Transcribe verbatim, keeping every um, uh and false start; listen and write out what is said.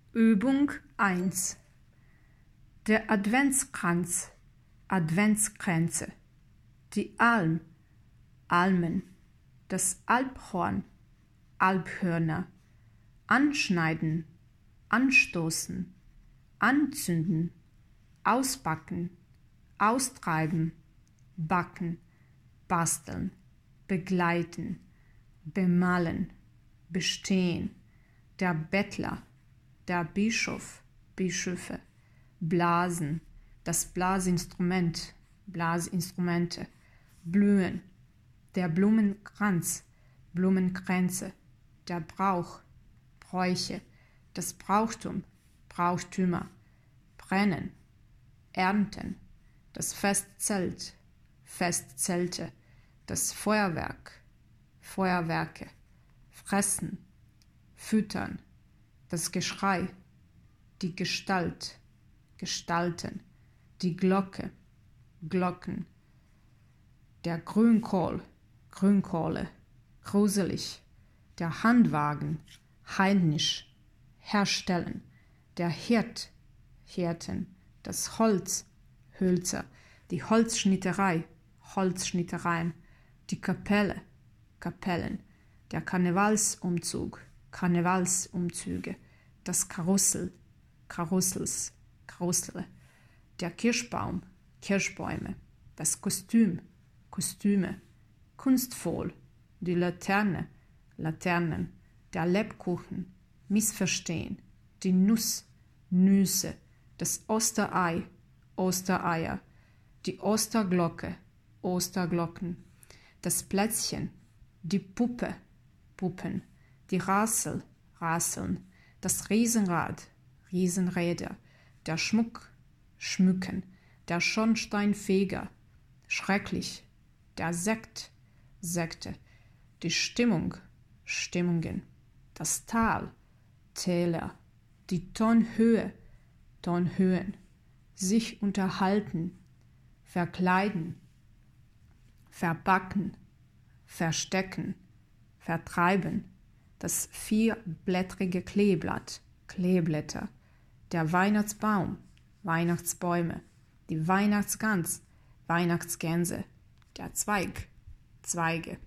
Übung eins. Der Adventskranz, Adventskränze, die Alm, Almen, das Alphorn, Alphörner, anschneiden, anstoßen, anzünden, ausbacken, austreiben, backen, basteln, begleiten, bemalen, bestehen, der Bettler, der Bischof, Bischöfe, blasen, das Blasinstrument, Blasinstrumente, blühen, der Blumenkranz, Blumenkränze, der Brauch, Bräuche, das Brauchtum, Brauchtümer, brennen, ernten, das Festzelt, Festzelte, das Feuerwerk, Feuerwerke, fressen, füttern, das Geschrei, die Gestalt, Gestalten, die Glocke, Glocken, der Grünkohl, Grünkohle, gruselig, der Handwagen, heidnisch, herstellen, der Hirt, Hirten, das Holz, Hölzer, die Holzschnitterei, Holzschnittereien, die Kapelle, Kapellen, der Karnevalsumzug, Karnevalsumzüge, das Karussell, Karussels, Karusselle, der Kirschbaum, Kirschbäume, das Kostüm, Kostüme, kunstvoll, die Laterne, Laternen, der Lebkuchen, Missverstehen, die Nuss, Nüsse, das Osterei, Ostereier, die Osterglocke, Osterglocken, das Plätzchen, die Puppe, Puppen, die Rassel, Rasseln, das Riesenrad, Riesenräder, der Schmuck, Schmücken, der Schornsteinfeger, schrecklich, der Sekt, Sekte, die Stimmung, Stimmungen, das Tal, Täler, die Tonhöhe, Tonhöhen, sich unterhalten, verkleiden, verbacken, verstecken, vertreiben, das vierblättrige Kleeblatt, Kleeblätter, der Weihnachtsbaum, Weihnachtsbäume, die Weihnachtsgans, Weihnachtsgänse, der Zweig, Zweige.